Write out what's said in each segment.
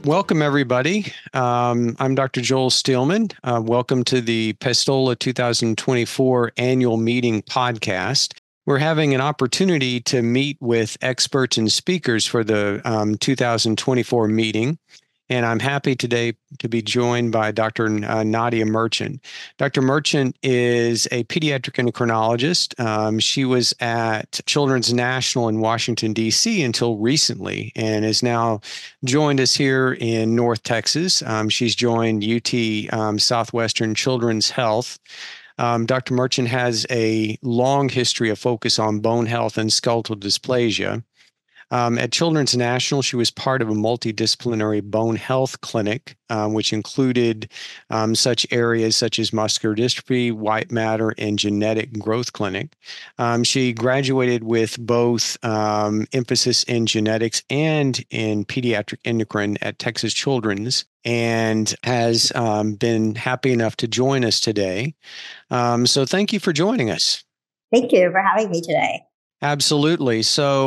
Welcome, everybody. I'm Dr. Joel Steelman. Welcome to the PESTOLA 2024 annual meeting podcast. We're having an opportunity to meet with experts and speakers for the 2024 meeting. And I'm happy today to be joined by Dr. Nadia Merchant. Dr. Merchant is a pediatric endocrinologist. She was at Children's National in Washington, D.C. until recently and is now joined us here in North Texas. She's joined UT Southwestern Children's Health. Dr. Merchant has a long history of focus on bone health and skeletal dysplasia. At Children's National, she was part of a multidisciplinary bone health clinic, which included such areas such as muscular dystrophy, white matter, and genetic growth clinic. She graduated with both emphasis in genetics and in pediatric endocrine at Texas Children's, and has been happy enough to join us today. So thank you for joining us. Thank you for having me today. Absolutely.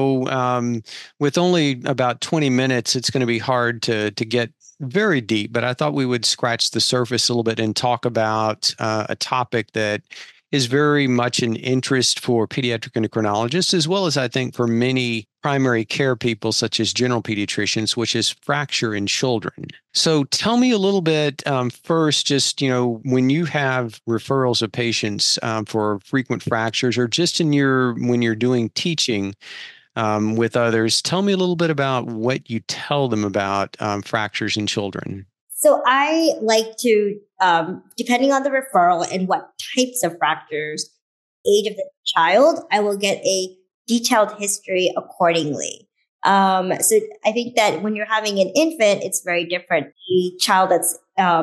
So with only about 20 minutes, it's going to be hard to get very deep, but I thought we would scratch the surface a little bit and talk about a topic that is very much an interest for pediatric endocrinologists, as well as I think for many primary care people, such as general pediatricians, which is fracture in children. So tell me a little bit first, just, when you have referrals of patients for frequent fractures, or just when you're doing teaching with others, tell me a little bit about what you tell them about fractures in children. So I like to, depending on the referral and what types of fractures, age of the child, I will get a detailed history accordingly. So I think that when you're having an infant, it's very different. A child that's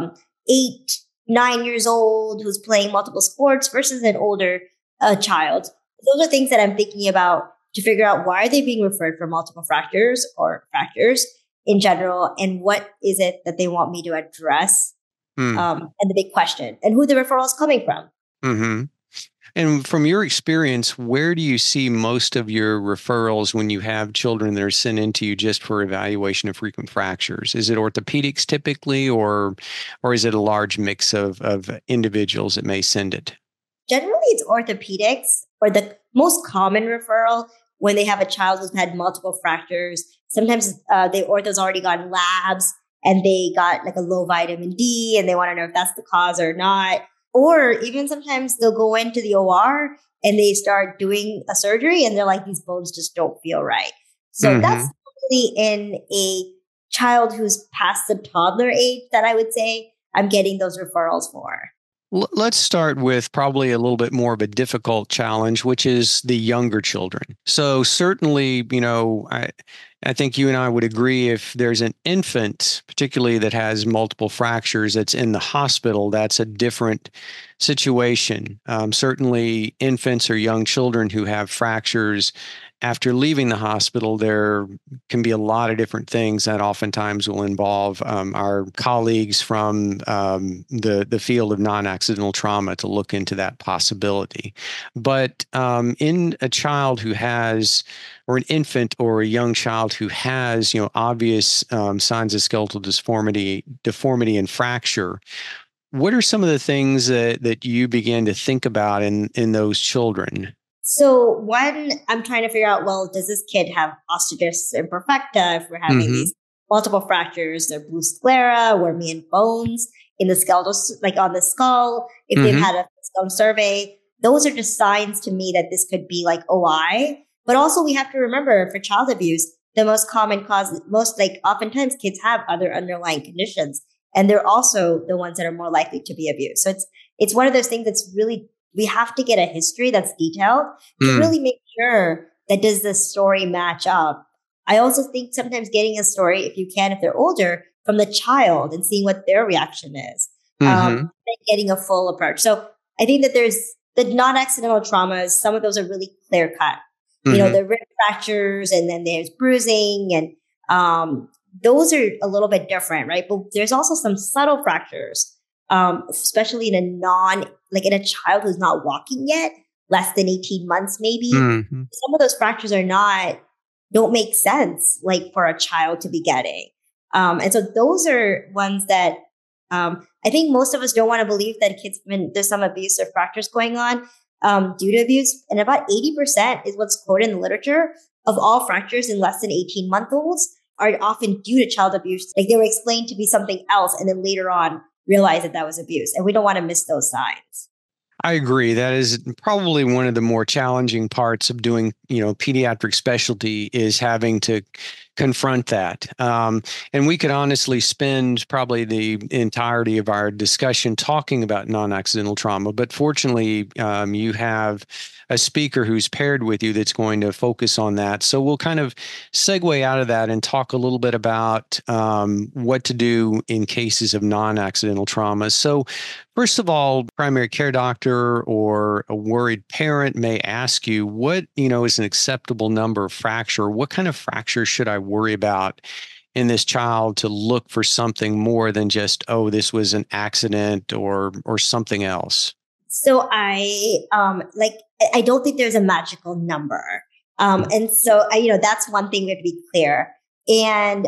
8, 9 years old who's playing multiple sports versus an older child. Those are things that I'm thinking about to figure out why are they being referred for multiple fractures or fractures in general, and what is it that they want me to address, and the big question, and who the referral is coming from. Mm-hmm. And from your experience, where do you see most of your referrals when you have children that are sent into you just for evaluation of frequent fractures? Is it orthopedics typically, or is it a large mix of individuals that may send it? Generally, it's orthopedics, or the most common referral when they have a child who's had multiple fractures. Sometimes the ortho's already gotten labs and they got like a low vitamin D and they want to know if that's the cause or not. Or even sometimes they'll go into the OR and they start doing a surgery and they're like, these bones just don't feel right. So that's really in a child who's past the toddler age that I would say I'm getting those referrals for. Let's start with probably a little bit more of a difficult challenge, which is the younger children. So certainly, I think you and I would agree if there's an infant, particularly that has multiple fractures that's in the hospital, that's a different situation. Certainly infants or young children who have fractures after leaving the hospital, there can be a lot of different things that oftentimes will involve our colleagues from the field of non-accidental trauma to look into that possibility. But in a child who has, or an infant or a young child who has, obvious signs of skeletal deformity and fracture, what are some of the things that you begin to think about in those children? So one, I'm trying to figure out, well, does this kid have osteogenesis imperfecta if we're having these multiple fractures? They're blue sclera, Wermian bones in the skeletal, like on the skull. If they've had a stone survey, those are just signs to me that this could be like OI. But also we have to remember for child abuse, the most common cause, oftentimes kids have other underlying conditions, and they're also the ones that are more likely to be abused. So it's one of those things that's really, we have to get a history that's detailed to really make sure that does the story match up. I also think sometimes getting a story, if you can, if they're older, from the child and seeing what their reaction is, then getting a full approach. So I think that there's the non-accidental traumas. Some of those are really clear cut. The rib fractures, and then there's bruising, and those are a little bit different, right? But there's also some subtle fractures, especially in in a child who's not walking yet, less than 18 months, maybe. Some of those fractures don't make sense, like for a child to be getting. And so those are ones that I think most of us don't want to believe that kids, when there's some abuse or fractures going on due to abuse, and about 80% is what's quoted in the literature of all fractures in less than 18-month-olds are often due to child abuse. Like they were explained to be something else and then later on realize that that was abuse. And we don't want to miss those signs. I agree. That is probably one of the more challenging parts of doing, pediatric specialty is having to confront that. And we could honestly spend probably the entirety of our discussion talking about non-accidental trauma. But fortunately, you have a speaker who's paired with you that's going to focus on that. So we'll kind of segue out of that and talk a little bit about what to do in cases of non-accidental trauma. So first of all, primary care doctor or a worried parent may ask you, what, is an acceptable number of fracture? What kind of fracture should I worry about in this child to look for something more than just, oh, this was an accident or something else? So I don't think there's a magical number. And so that's one thing we have to be clear. And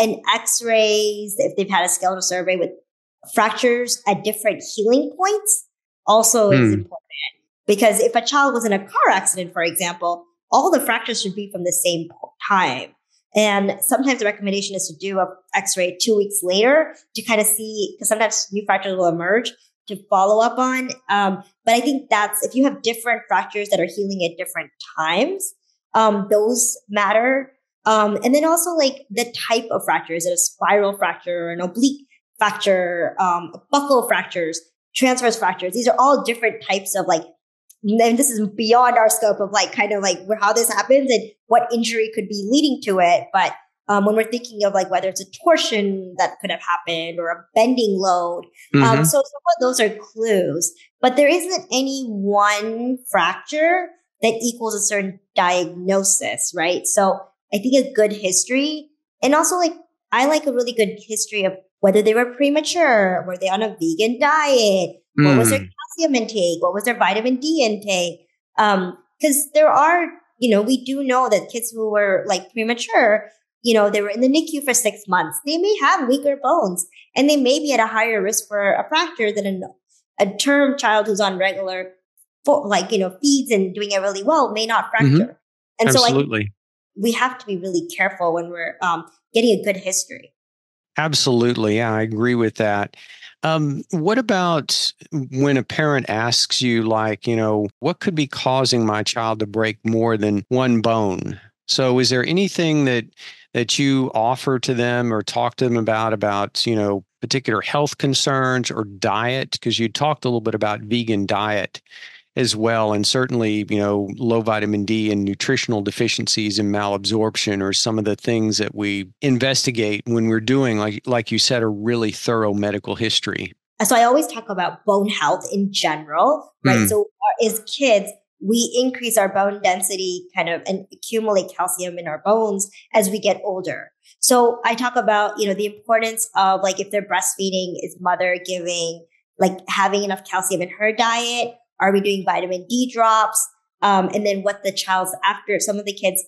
x-rays, if they've had a skeletal survey with fractures at different healing points also is important, because if a child was in a car accident, for example, all the fractures should be from the same time. And sometimes the recommendation is to do a x-ray 2 weeks later to kind of see, because sometimes new fractures will emerge to follow up on. But I think that's, if you have different fractures that are healing at different times, those matter. And then also like the type of fracture. Is it a spiral fracture or an oblique fracture, buccal fractures, transverse fractures? These are all different types of and this is beyond our scope of kind of how this happens and what injury could be leading to it. But when we're thinking of whether it's a torsion that could have happened or a bending load. So some of those are clues, but there isn't any one fracture that equals a certain diagnosis, right? So I think a good history, and also I like a really good history of whether they were premature, were they on a vegan diet, what was their calcium intake, what was their vitamin D intake? Because there are, we do know that kids who were premature, they were in the NICU for 6 months. They may have weaker bones and they may be at a higher risk for a fracture than a term child who's on regular, feeds and doing it really well may not fracture. And Absolutely. So we have to be really careful when we're getting a good history. Absolutely. Yeah, I agree with that. What about when a parent asks you, what could be causing my child to break more than one bone? So is there anything that you offer to them or talk to them about, particular health concerns or diet? Because you talked a little bit about vegan diet as well. And certainly, low vitamin D and nutritional deficiencies and malabsorption are some of the things that we investigate when we're doing, like you said, a really thorough medical history. So I always talk about bone health in general, right? So as kids, we increase our bone density and accumulate calcium in our bones as we get older. So I talk about, the importance of if they're breastfeeding, is mother giving, having enough calcium in her diet? Are we doing vitamin D drops? And then what the child's after. Some of the kids,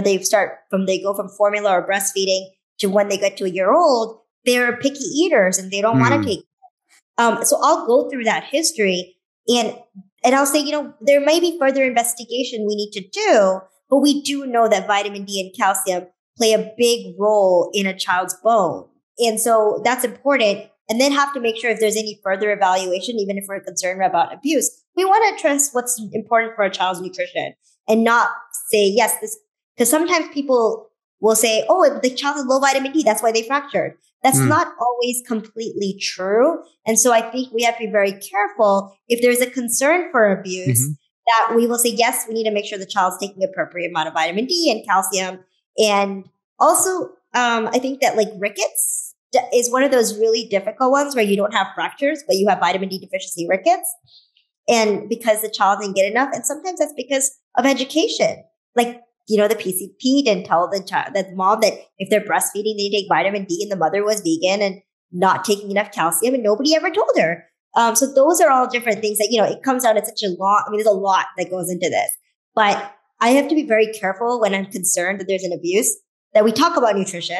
they go from formula or breastfeeding to when they get to a year old, they're picky eaters and they don't want to take. So I'll go through that history and I'll say, there may be further investigation we need to do, but we do know that vitamin D and calcium play a big role in a child's bone. And so that's important. And then have to make sure if there's any further evaluation, even if we're concerned about abuse, we want to address what's important for a child's nutrition and not say, yes, this, because sometimes people will say, oh, the child has low vitamin D, that's why they fractured. That's not always completely true. And so I think we have to be very careful if there's a concern for abuse that we will say, yes, we need to make sure the child's taking the appropriate amount of vitamin D and calcium. And also, I think that rickets is one of those really difficult ones where you don't have fractures, but you have vitamin D deficiency rickets. And because the child didn't get enough. And sometimes that's because of education. The PCP didn't tell the mom that if they're breastfeeding, they take vitamin D, and the mother was vegan and not taking enough calcium, and nobody ever told her. So those are all different things that, it comes out at such a long, there's a lot that goes into this, but I have to be very careful when I'm concerned that there's an abuse, that we talk about nutrition,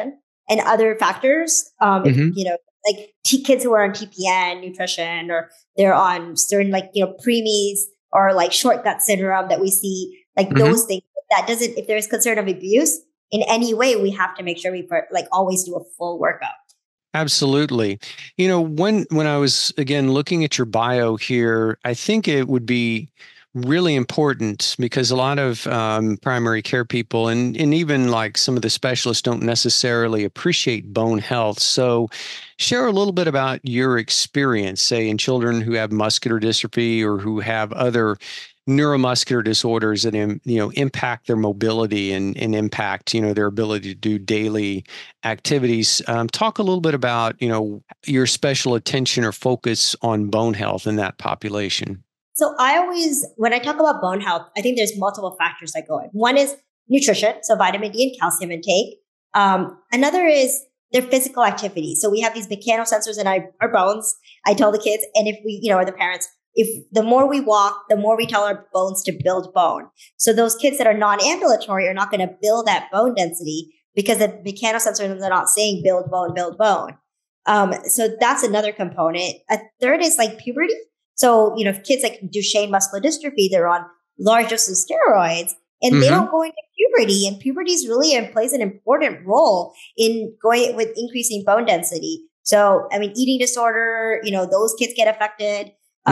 and other factors. Mm-hmm. Like kids who are on TPN nutrition, or they're on certain preemies or like short gut syndrome that we see, like Mm-hmm. those things. That doesn't, if there's concern of abuse in any way, we have to make sure we always do a full workup. Absolutely. When I was again looking at your bio here, I think it would be really important because a lot of primary care people and even like some of the specialists don't necessarily appreciate bone health. So share a little bit about your experience, say in children who have muscular dystrophy or who have other neuromuscular disorders that impact their mobility and impact their ability to do daily activities. Talk a little bit about your special attention or focus on bone health in that population. So when I talk about bone health, I think there's multiple factors that go in. One is nutrition, so vitamin D and calcium intake. Another is their physical activity. So we have these mechanosensors in our bones. I tell the kids, and if we, or the parents, if the more we walk, the more we tell our bones to build bone. So those kids that are non-ambulatory are not going to build that bone density because the mechanosensors are not saying build bone, build bone. So that's another component. A third is like puberty. So, if kids like Duchenne muscular dystrophy, they're on large doses of steroids and they don't go into puberty. And puberty is really plays an important role in going with increasing bone density. So, eating disorder, those kids get affected.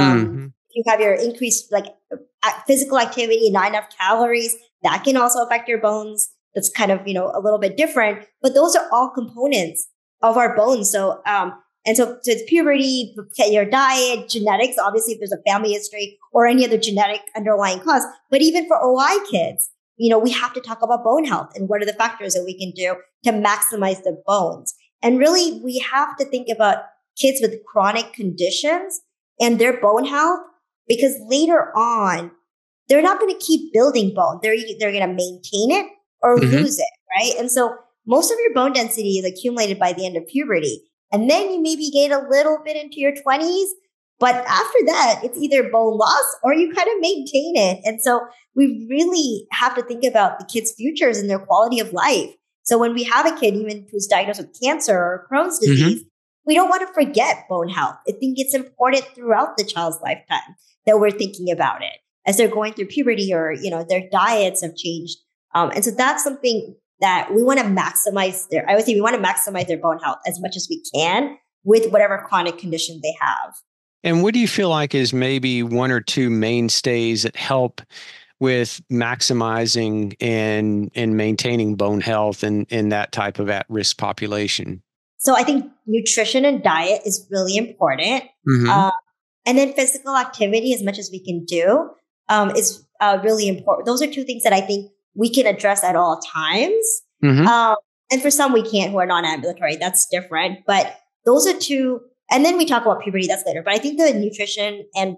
You have your increased physical activity, not enough calories, that can also affect your bones. That's kind of, a little bit different, but those are all components of our bones. So, so it's puberty, your diet, genetics, obviously if there's a family history or any other genetic underlying cause. But even for OI kids, we have to talk about bone health and what are the factors that we can do to maximize their bones. And really, we have to think about kids with chronic conditions and their bone health, because later on, they're not going to keep building bone. They're going to maintain it or lose it, right? And so most of your bone density is accumulated by the end of puberty. And then you maybe gain a little bit into your 20s. But after that, it's either bone loss or you kind of maintain it. And so we really have to think about the kids' futures and their quality of life. So when we have a kid, even who's diagnosed with cancer or Crohn's disease, we don't want to forget bone health. I think it's important throughout the child's lifetime that we're thinking about it as they're going through puberty or, their diets have changed. And so that's something that we want to maximize we want to maximize their bone health as much as we can with whatever chronic condition they have. And what do you feel like is maybe one or two mainstays that help with maximizing and maintaining bone health in that type of at-risk population? So I think nutrition and diet is really important. And then physical activity, as much as we can do, is really important. Those are two things that I think we can address at all times. And for some we can't who are non-ambulatory. That's different. But those are two. And then we talk about puberty. That's later. But I think the nutrition and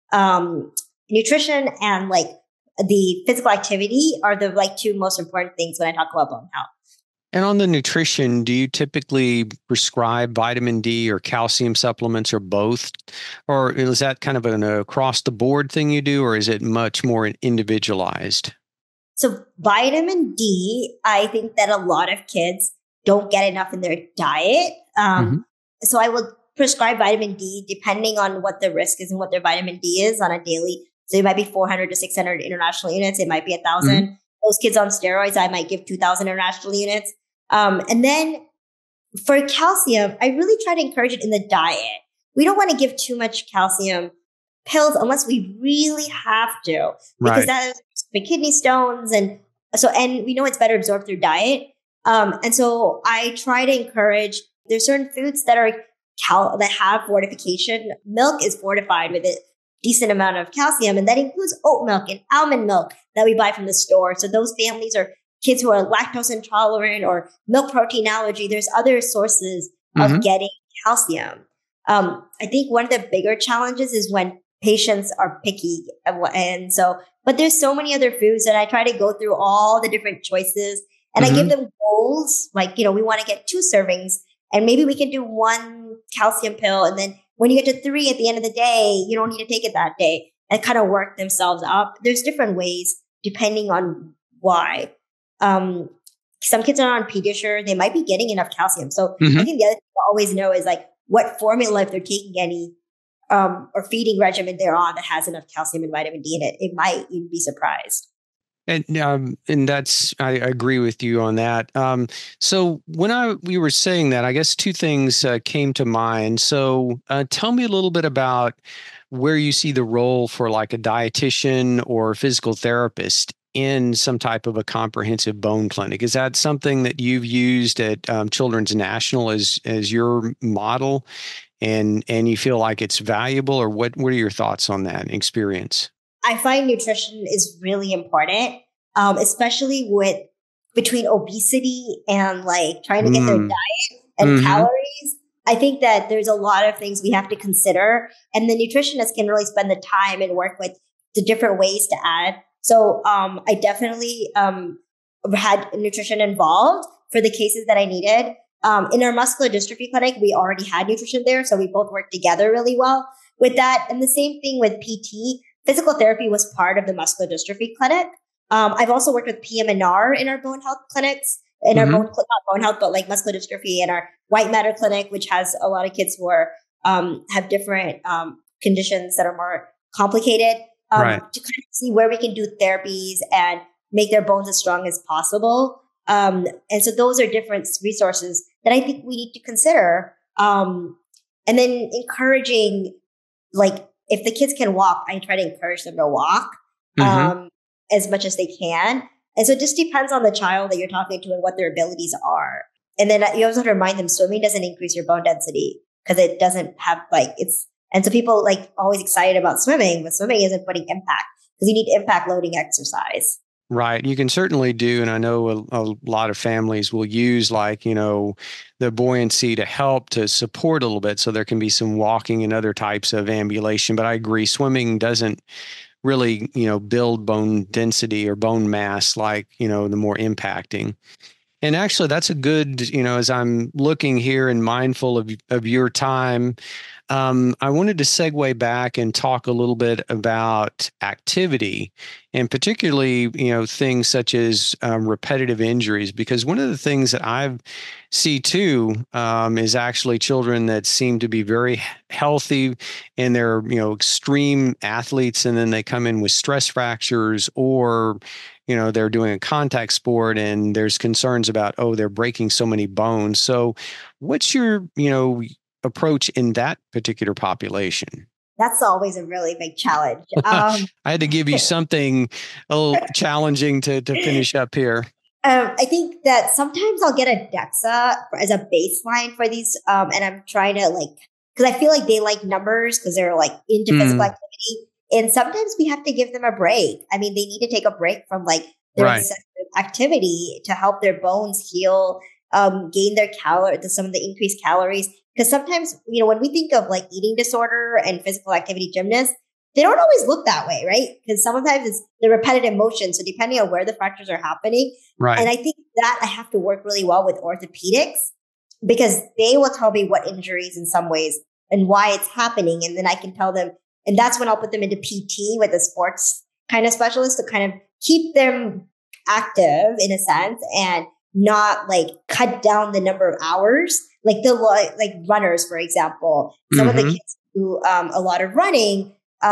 like the physical activity are the two most important things when I talk about bone health. And on the nutrition, do you typically prescribe vitamin D or calcium supplements or both? Or is that kind of an across the board thing you do, or is it much more individualized? So vitamin D, I think that a lot of kids don't get enough in their diet. So I will prescribe vitamin D depending on what the risk is and what their vitamin D is on a daily. So it might be 400 to 600 international units. It might be 1,000. Those kids on steroids, I might give 2,000 international units. And then for calcium, I really try to encourage it in the diet. We don't want to give too much calcium pills unless we really have to, because that is the kidney stones. And we know it's better absorbed through diet. And so I try to encourage, there's certain foods that are that have fortification. Milk is fortified with a decent amount of calcium, and that includes oat milk and almond milk that we buy from the store. So those families or kids who are lactose intolerant or milk protein allergy, there's other sources of getting calcium. I think one of the bigger challenges is when patients are picky. But there's so many other foods, and I try to go through all the different choices, and I give them goals. We want to get 2 servings, and maybe we can do 1 calcium pill. And then when you get to 3 at the end of the day, you don't need to take it that day, and kind of work themselves up. There's different ways depending on why. some kids are on Pediasure, they might be getting enough calcium. So Mm-hmm. I think the other thing to always know is like what formula, if they're taking any or feeding regimen they're on that has enough calcium and vitamin D in it, it might, you'd be surprised. And that's I agree with you on that. So when we were saying that, I guess two things came to mind. So tell me a little bit about where you see the role for like a dietitian or physical therapist in some type of a comprehensive bone clinic. Is that something that you've used at Children's National as your model, and you feel like it's valuable, or what are your thoughts on that experience? I find nutrition is really important, especially with between obesity and like trying to get their Mm. diet and Mm-hmm. calories. I think that there's a lot of things we have to consider, and the nutritionist can really spend the time and work with the different ways to add. So I definitely had nutrition involved for the cases that I needed. In our muscular dystrophy clinic, we already had nutrition there, so we both worked together really well with that. And the same thing with PT. Physical therapy was part of the muscular dystrophy clinic. I've also worked with PM&R in our bone health clinics, in our Mm-hmm. not bone health, but like muscular dystrophy, and our white matter clinic, which has a lot of kids who are have different conditions that are more complicated. Right. To kind of see where we can do therapies and make their bones as strong as possible. And so those are different resources that I think we need to consider. And then encouraging, like, if the kids can walk, I try to encourage them to walk Mm-hmm. as much as they can. And so it just depends on the child that you're talking to and what their abilities are. And then you also have to remind them swimming doesn't increase your bone density because it doesn't have like it's. And so people like always excited about swimming, but swimming isn't putting impact because you need impact loading exercise. Right. You can certainly do. And I know a lot of families will use like, the buoyancy to help to support a little bit. So there can be some walking and other types of ambulation. But I agree, swimming doesn't really, build bone density or bone mass like, the more impacting. And actually, that's a good, as I'm looking here and mindful of your time, I wanted to segue back and talk a little bit about activity, and particularly, things such as repetitive injuries, because one of the things that I see too is actually children that seem to be very healthy and they're, extreme athletes, and then they come in with stress fractures, or they're doing a contact sport and there's concerns about, oh, they're breaking so many bones. So what's your, approach in that particular population? That's always a really big challenge. I had to give you something a little challenging to finish up here. I think that sometimes I'll get a DEXA as a baseline for these, and I'm trying to like, because I feel like they like numbers because they're like into physical activity, and sometimes we have to give them a break. I mean, they need to take a break from like their Right. excessive activity to help their bones heal, gain their some of the increased calories. Because sometimes, when we think of like eating disorder and physical activity gymnasts, they don't always look that way, right? Because sometimes it's the repetitive motion. So depending on where the fractures are happening. Right. And I think that I have to work really well with orthopedics because they will tell me what injuries in some ways and why it's happening. And then I can tell them, and that's when I'll put them into PT with a sports kind of specialist to kind of keep them active in a sense and not like cut down the number of hours. Like like runners, for example, some of the kids do a lot of running.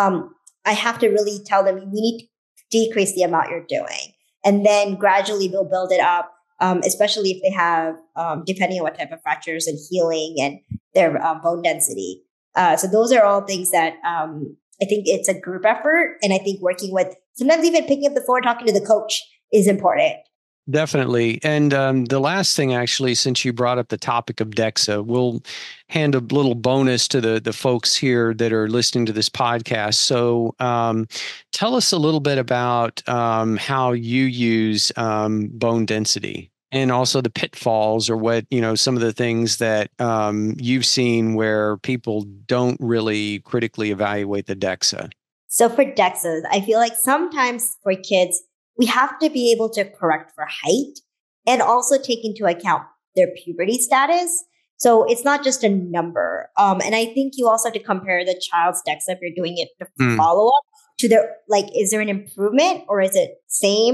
I have to really tell them we need to decrease the amount you're doing, and then gradually we'll build it up. Especially if they have, depending on what type of fractures and healing and their bone density. So those are all things that I think it's a group effort, and I think working with sometimes even picking up the phone, talking to the coach is important. Definitely. And the last thing, actually, since you brought up the topic of DEXA, we'll hand a little bonus to the folks here that are listening to this podcast. So tell us a little bit about how you use bone density, and also the pitfalls, or what, some of the things that you've seen where people don't really critically evaluate the DEXA. So for DEXAs, I feel like sometimes for kids, we have to be able to correct for height and also take into account their puberty status. So it's not just a number. And I think you also have to compare the child's DEXA if you're doing it to follow up to their, like, is there an improvement or is it same?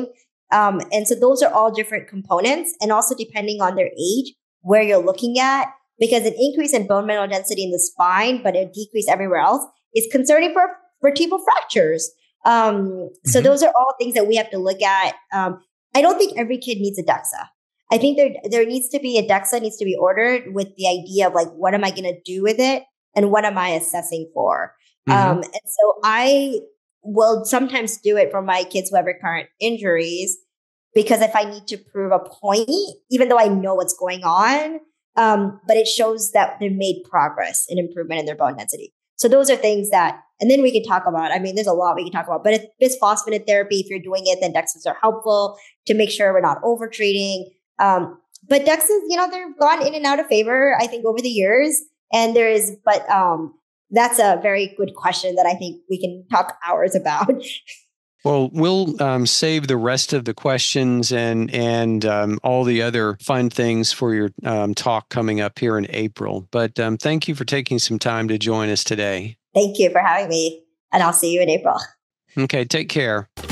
And so those are all different components. And also depending on their age, where you're looking at, because an increase in bone mineral density in the spine, but a decrease everywhere else is concerning for vertebral fractures. So those are all things that we have to look at. I don't think every kid needs a DEXA. I think there needs to be a DEXA needs to be ordered with the idea of like, what am I going to do with it? And what am I assessing for? And so I will sometimes do it for my kids who have recurrent injuries, because if I need to prove a point, even though I know what's going on, but it shows that they've made progress and improvement in their bone density. So those are things that, and then we can talk about, I mean, there's a lot we can talk about, but if bisphosphonate therapy, if you're doing it, then DEXAs are helpful to make sure we're not over treating. But DEXAs, they've gone in and out of favor, I think, over the years. And that's a very good question that I think we can talk hours about. Well, we'll save the rest of the questions and all the other fun things for your talk coming up here in April. But thank you for taking some time to join us today. Thank you for having me. And I'll see you in April. Okay, take care.